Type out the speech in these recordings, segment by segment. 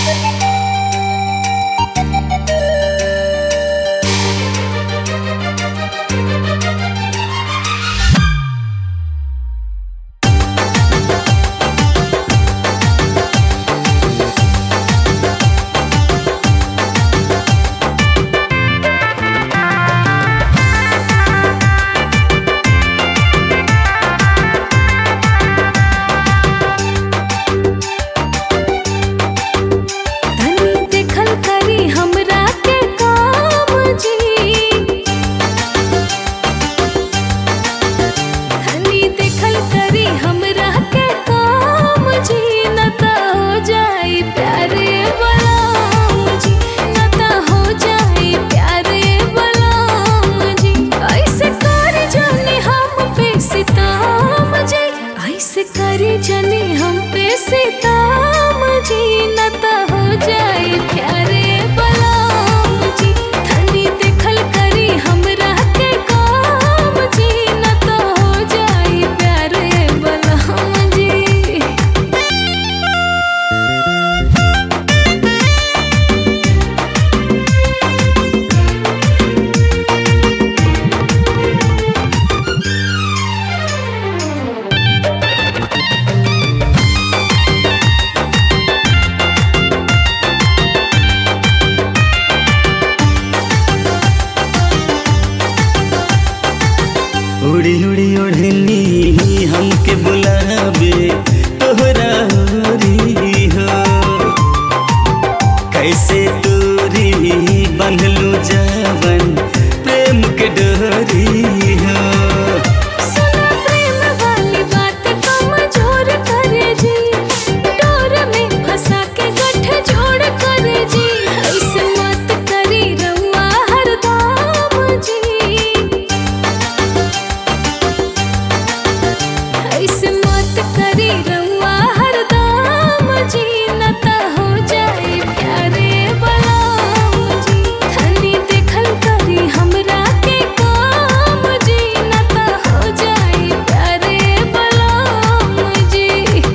करी जनी हम पे सिताम जी, न त हो जाई प्यारे बलाम जी। धनी देखल करी हमरा के काम जी, न त हो जाई प्यारे बलाम जी। उड़ी उड़ी ओढ़नी हमके बुलावे तोहरा होरी हो, कैसे तोरी बंधलू जावन प्रेम के डोरी हो। सुना प्रेम वाली बात कमजोर करे जी, डोर में फंसा के गठ जोड़ करे जी। ऐसे मत करी रउआ हरदम जी, ऐसे मत करी रउआ हरदम जी, न त हो जाई प्यारे बलाम जी। धनी देखल करी हमरा के काम जी, न त हो जाई प्यारे बलाम जी।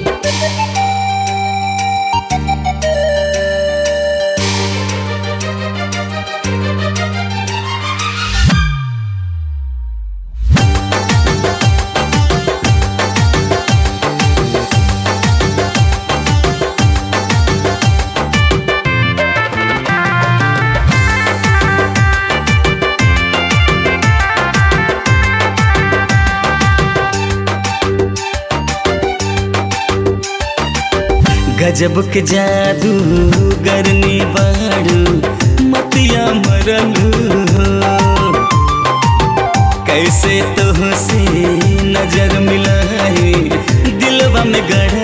गजब के जादू गरनी बाड़ू मतिया मरलू हो, कैसे तो से नजर मिलाए दिलवा में गड़